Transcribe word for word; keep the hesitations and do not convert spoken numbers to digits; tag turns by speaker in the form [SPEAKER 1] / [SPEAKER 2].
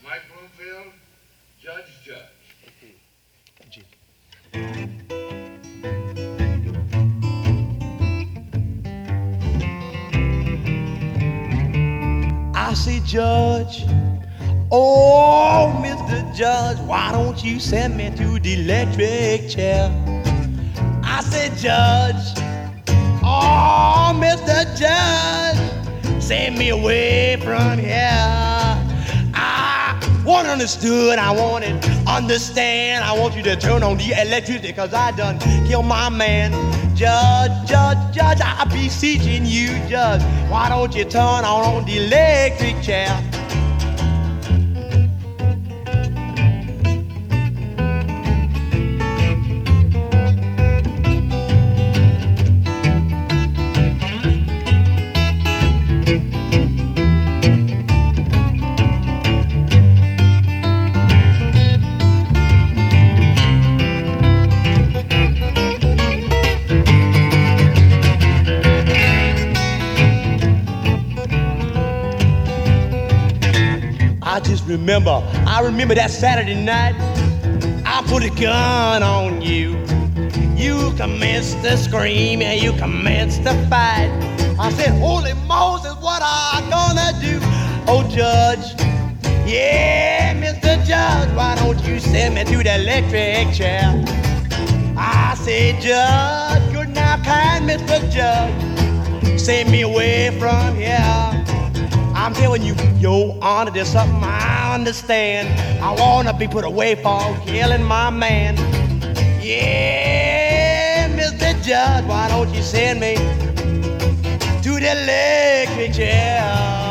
[SPEAKER 1] Mike Bloomfield, Judge Judge.
[SPEAKER 2] I say, Judge, oh, Mister Judge, why don't you send me to the electric chair? I said, Judge, oh, Mister Judge, send me away from here. I want understood, I want it understand. I want you to turn on the electricity, cause I done killed my man. Judge, judge, judge, I beseeching you, Judge, why don't you turn on, on the electric chair? I just remember, I remember that Saturday night, I put a gun on you. You commenced to scream and you commenced to fight. I said, Holy Moses, what I gonna do? Oh, Judge, yeah, Mister Judge, why don't you send me to the electric chair? I said, Judge, good now, kind Mister Judge, send me away from here. I'm telling you, Your Honor, there's something I understand. I wanna be put away for killing my man. Yeah, Mister Judge, why don't you send me to the electric chair?